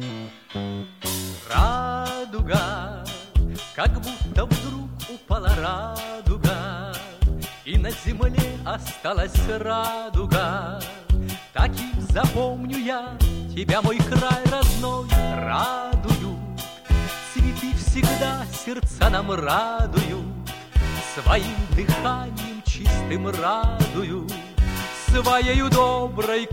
Радуга, как будто вдруг упала радуга, и на земле осталась радуга. Таким запомню я тебя, мой край родной, радуют. Цветы всегда сердца нам радуют, своим дыханием чистым радуют, своею доброй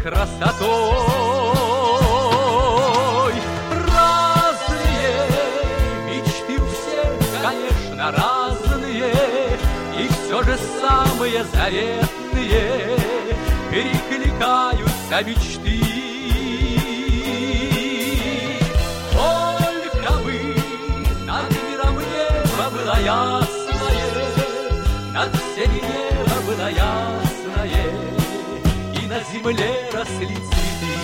красотой. Разные мечты у всех, конечно, разные, и все же самые заветные перекликаются мечты. Только бы над миром небо было ясное, над всеми небо было ясное, и на земле росли цветы.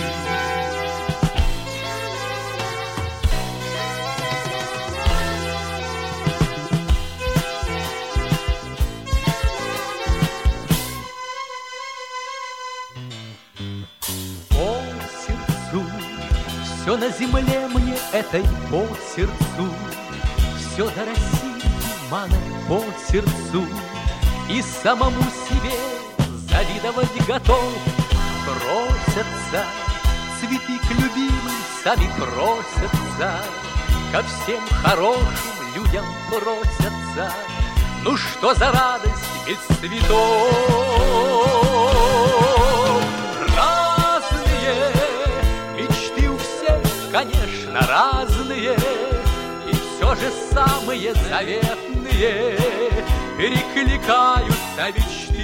Все на земле мне этой по сердцу, все до России туманом по сердцу, и самому себе завидовать готов. Просятся цветы к любимым, сами просятся, ко всем хорошим людям просятся. Ну что за радость без цветов? Разные мечты у всех, конечно, разные, и все же самые заветные перекликаются мечты.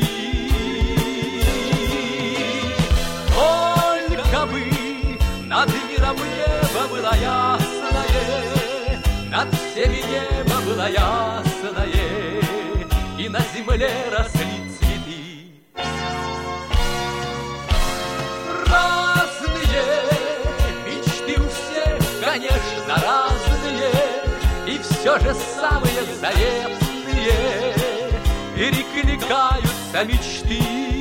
Только бы над миром небо было ясное, над всеми небо было ясное, и на земле росли цветы. Разные мечты у всех, конечно, разные, и все же самые заветные перекликаются мечты.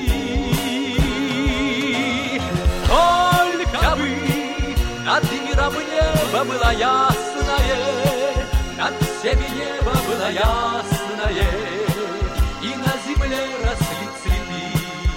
Только бы над миром небо было ясное, над всеми небо было ясное, и на земле росли цветы.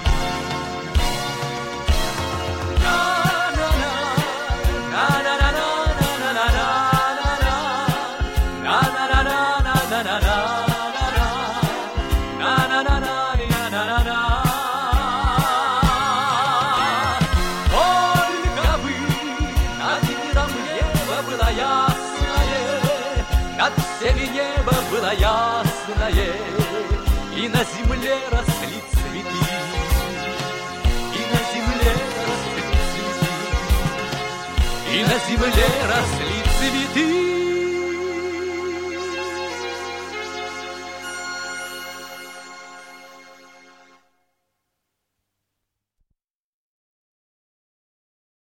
Небо было ясное, и на земле росли цветы, и на земле росли цветы, и на земле росли цветы.